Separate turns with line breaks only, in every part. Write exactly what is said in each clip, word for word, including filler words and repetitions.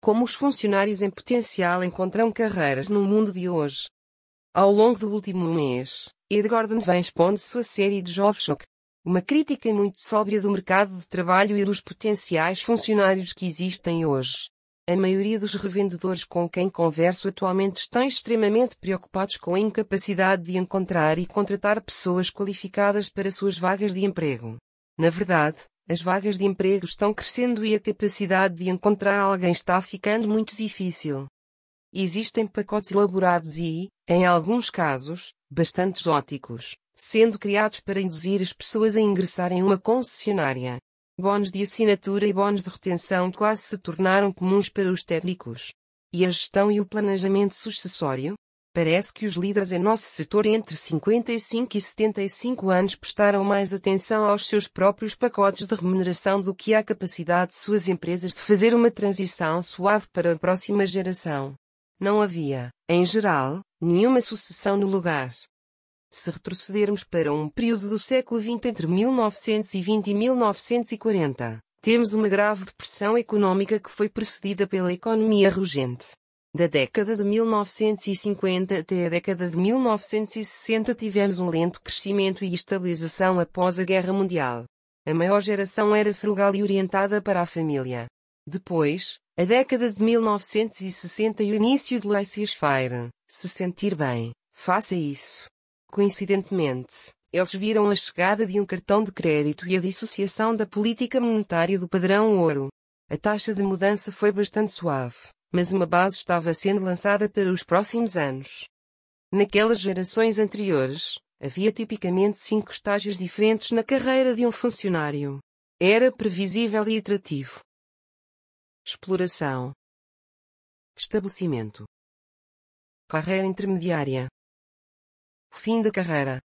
como os funcionários em potencial encontram carreiras no mundo de hoje. Ao longo do último mês, Ed Gordon vem expondo sua série de Job Shock, uma crítica muito sóbria do mercado de trabalho e dos potenciais funcionários que existem hoje. A maioria dos revendedores com quem converso atualmente estão extremamente preocupados com a incapacidade de encontrar e contratar pessoas qualificadas para suas vagas de emprego. Na verdade, as vagas de emprego estão crescendo e a capacidade de encontrar alguém está ficando muito difícil. Existem pacotes elaborados e, em alguns casos, bastante exóticos, sendo criados para induzir as pessoas a ingressar em uma concessionária. Bónus de assinatura e bónus de retenção quase se tornaram comuns para os técnicos. E a gestão e o planejamento sucessório? Parece que os líderes em nosso setor entre cinquenta e cinco e setenta e cinco anos prestaram mais atenção aos seus próprios pacotes de remuneração do que à capacidade de suas empresas de fazer uma transição suave para a próxima geração. Não havia, em geral, nenhuma sucessão no lugar. Se retrocedermos para um período do século vinte entre mil novecentos e vinte e mil novecentos e quarenta, temos uma grave depressão económica que foi precedida pela economia rugente. Da década de mil novecentos e cinquenta até a década de mil novecentos e sessenta tivemos um lento crescimento e estabilização após a Guerra Mundial. A maior geração era frugal e orientada para a família. Depois, a década de mil novecentos e sessenta e o início de laissez-faire, se sentir bem, faça isso. Coincidentemente, eles viram a chegada de um cartão de crédito e a dissociação da política monetária do padrão ouro. A taxa de mudança foi bastante suave, mas uma base estava sendo lançada para os próximos anos. Naquelas gerações anteriores, havia tipicamente cinco estágios diferentes na carreira de um funcionário. Era previsível e atrativo. Exploração. Estabelecimento. Carreira intermediária. Fim da carreira.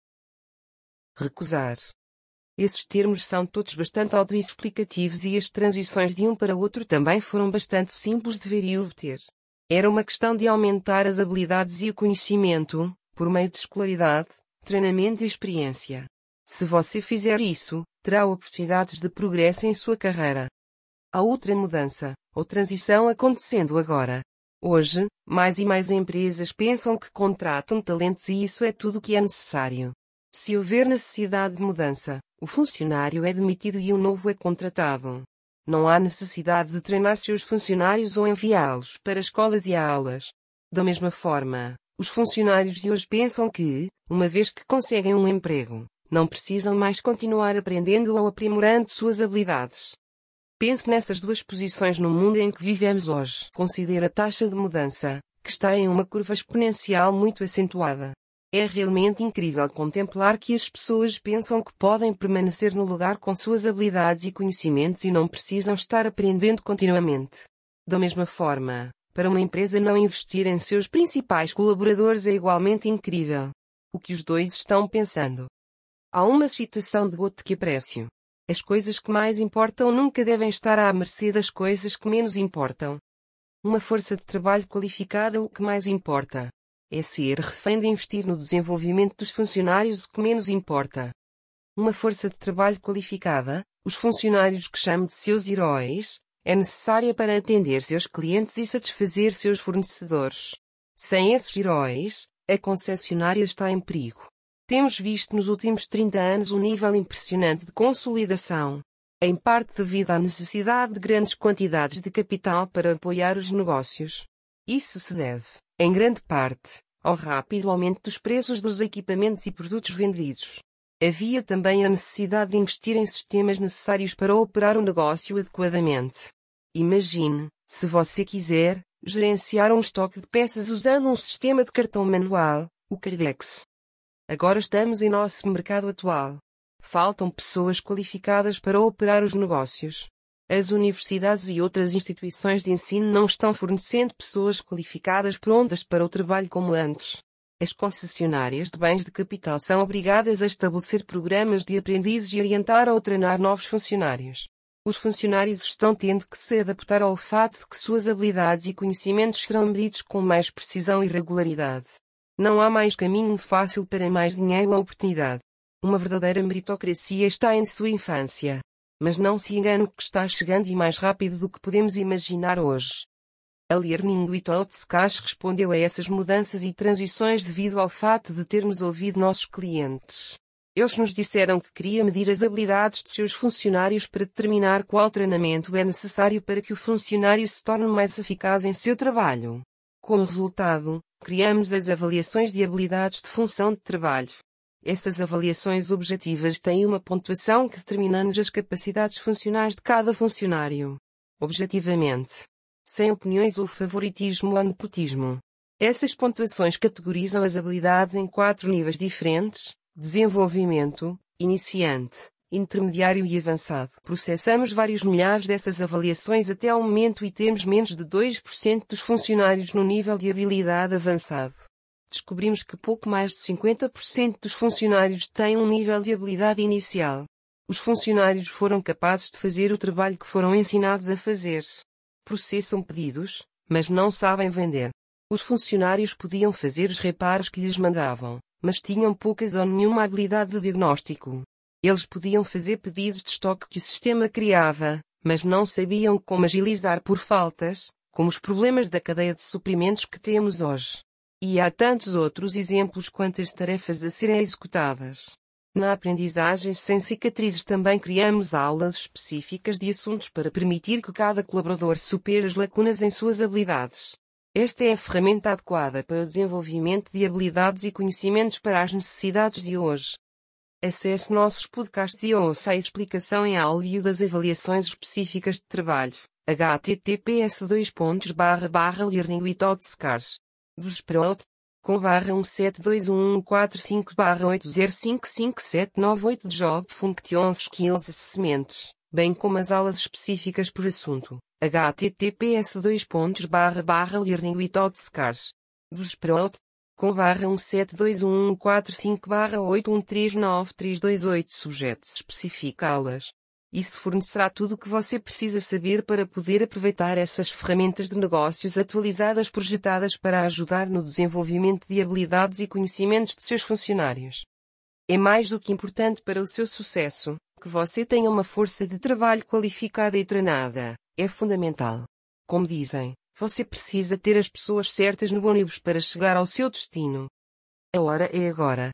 Recusar. Esses termos são todos bastante autoexplicativos e as transições de um para outro também foram bastante simples de ver e obter. Era uma questão de aumentar as habilidades e o conhecimento, por meio de escolaridade, treinamento e experiência. Se você fizer isso, terá oportunidades de progresso em sua carreira. Há outra mudança, ou transição acontecendo agora. Hoje, mais e mais empresas pensam que contratam talentos e isso é tudo o que é necessário. Se houver necessidade de mudança, o funcionário é demitido e um novo é contratado. Não há necessidade de treinar seus funcionários ou enviá-los para escolas e aulas. Da mesma forma, os funcionários de hoje pensam que, uma vez que conseguem um emprego, não precisam mais continuar aprendendo ou aprimorando suas habilidades. Pense nessas duas posições no mundo em que vivemos hoje. Considere a taxa de mudança, que está em uma curva exponencial muito acentuada. É realmente incrível contemplar que as pessoas pensam que podem permanecer no lugar com suas habilidades e conhecimentos e não precisam estar aprendendo continuamente. Da mesma forma, para uma empresa não investir em seus principais colaboradores é igualmente incrível. O que os dois estão pensando? Há uma citação de Goethe que aprecio. As coisas que mais importam nunca devem estar à mercê das coisas que menos importam. Uma força de trabalho qualificada o que mais importa. É ser refém de investir no desenvolvimento dos funcionários o que menos importa. Uma força de trabalho qualificada, os funcionários que chamo de seus heróis, é necessária para atender seus clientes e satisfazer seus fornecedores. Sem esses heróis, a concessionária está em perigo. Temos visto nos últimos trinta anos um nível impressionante de consolidação, em parte devido à necessidade de grandes quantidades de capital para apoiar os negócios. Isso se deve, em grande parte, ao rápido aumento dos preços dos equipamentos e produtos vendidos. Havia também a necessidade de investir em sistemas necessários para operar o negócio adequadamente. Imagine, se você quiser, gerenciar um estoque de peças usando um sistema de cartão manual, o Cardex. Agora estamos em nosso mercado atual. Faltam pessoas qualificadas para operar os negócios. As universidades e outras instituições de ensino não estão fornecendo pessoas qualificadas prontas para o trabalho como antes. As concessionárias de bens de capital são obrigadas a estabelecer programas de aprendizes e orientar ou treinar novos funcionários. Os funcionários estão tendo que se adaptar ao fato de que suas habilidades e conhecimentos serão medidos com mais precisão e regularidade. Não há mais caminho fácil para mais dinheiro ou oportunidade. Uma verdadeira meritocracia está em sua infância. Mas não se engane que está chegando e mais rápido do que podemos imaginar hoje. A Learning Without Scars respondeu a essas mudanças e transições devido ao fato de termos ouvido nossos clientes. Eles nos disseram que queria medir as habilidades de seus funcionários para determinar qual treinamento é necessário para que o funcionário se torne mais eficaz em seu trabalho. Como resultado, criamos as avaliações de habilidades de função de trabalho. Essas avaliações objetivas têm uma pontuação que determina-nos as capacidades funcionais de cada funcionário. Objetivamente. Sem opiniões ou favoritismo ou nepotismo. Essas pontuações categorizam as habilidades em quatro níveis diferentes: desenvolvimento, iniciante, intermediário e avançado. Processamos vários milhares dessas avaliações até ao momento e temos menos de dois por cento dos funcionários no nível de habilidade avançado. Descobrimos que pouco mais de cinquenta por cento dos funcionários têm um nível de habilidade inicial. Os funcionários foram capazes de fazer o trabalho que foram ensinados a fazer. Processam pedidos, mas não sabem vender. Os funcionários podiam fazer os reparos que lhes mandavam, mas tinham poucas ou nenhuma habilidade de diagnóstico. Eles podiam fazer pedidos de estoque que o sistema criava, mas não sabiam como agilizar por faltas, como os problemas da cadeia de suprimentos que temos hoje. E há tantos outros exemplos quanto as tarefas a serem executadas. Na aprendizagem sem cicatrizes também criamos aulas específicas de assuntos para permitir que cada colaborador supere as lacunas em suas habilidades. Esta é a ferramenta adequada para o desenvolvimento de habilidades e conhecimentos para as necessidades de hoje. Acesse nossos podcasts e ouça a explicação em áudio das avaliações específicas de trabalho. h t t p s dois pontos barra barra learning without scars. Busprot, com barra um sete dois um um quatro cinco barra oito zero cinco cinco sete nove oito de Job Functions Skills Assessments, bem como as aulas específicas por assunto. h t t p s dois pontos barra barra learning without scars. Busprot, com barra um sete dois um um quatro cinco barra oito um três nove três dois oito Subjets especifica aulas. Isso fornecerá tudo o que você precisa saber para poder aproveitar essas ferramentas de negócios atualizadas projetadas para ajudar no desenvolvimento de habilidades e conhecimentos de seus funcionários. É mais do que importante para o seu sucesso que você tenha uma força de trabalho qualificada e treinada. É fundamental. Como dizem, você precisa ter as pessoas certas no ônibus para chegar ao seu destino. A hora é agora.